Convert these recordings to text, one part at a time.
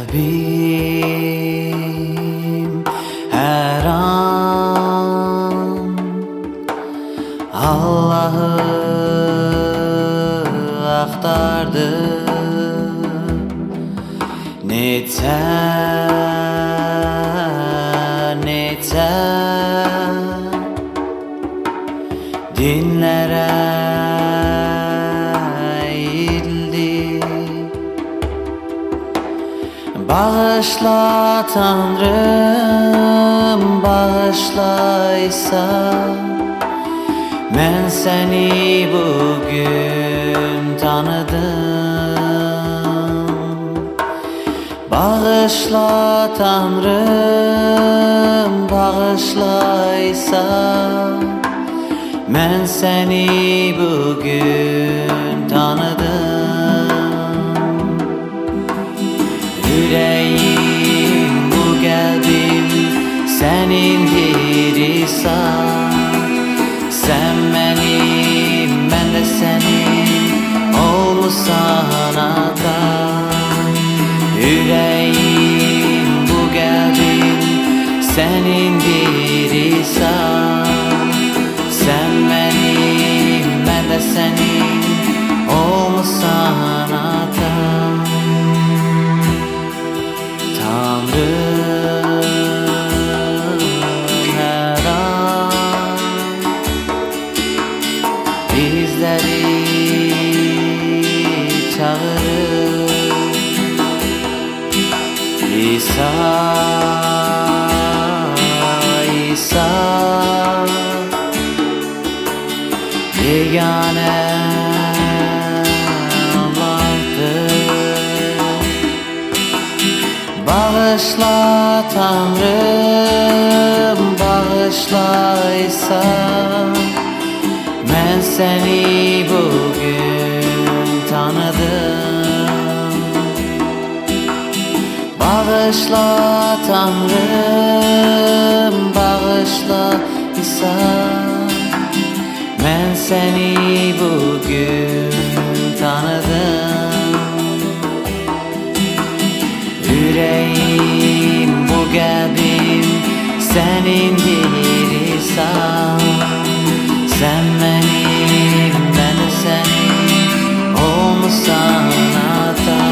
Kalbim her an Allah'ı aktardı. Neter dinlere eğildi. Bağışla Tanrım, bağışlaysa ben seni bugün tanıdım. Bağışla Tanrım, bağışlaysa ben seni bugün tanıdım. Yüreğim, bu kalbim senindir İsa. Sen benim, ben de senin olmuşsan ata. Yüreğim, bu kalbim senindir İsa. Sen benim, ben de senin olmuşsan ata. Tanrım her an bizleri çağırır. İsa, İsa yegane Allah'tır. Bağışla Tanrım, bağışlaysa ben seni bugün tanıdım. Bağışla Tanrım, bağışlaysa ben seni bugün tanıdım. Yüreğim, bu kalbim senindir İsa. Sen benim, ben de senin olmuşsan ata.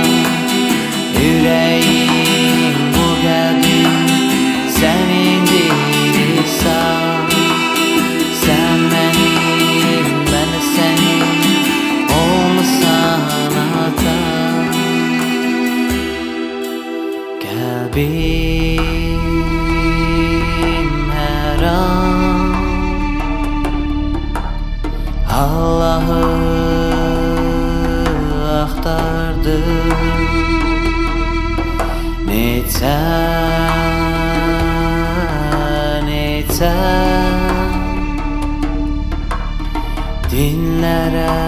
Yüreğim, bu kalbim senindir İsa. Sen benim, ben de senin olmuşsan ata. Kalbim her an Allah'ı aktardı. Neter dinlere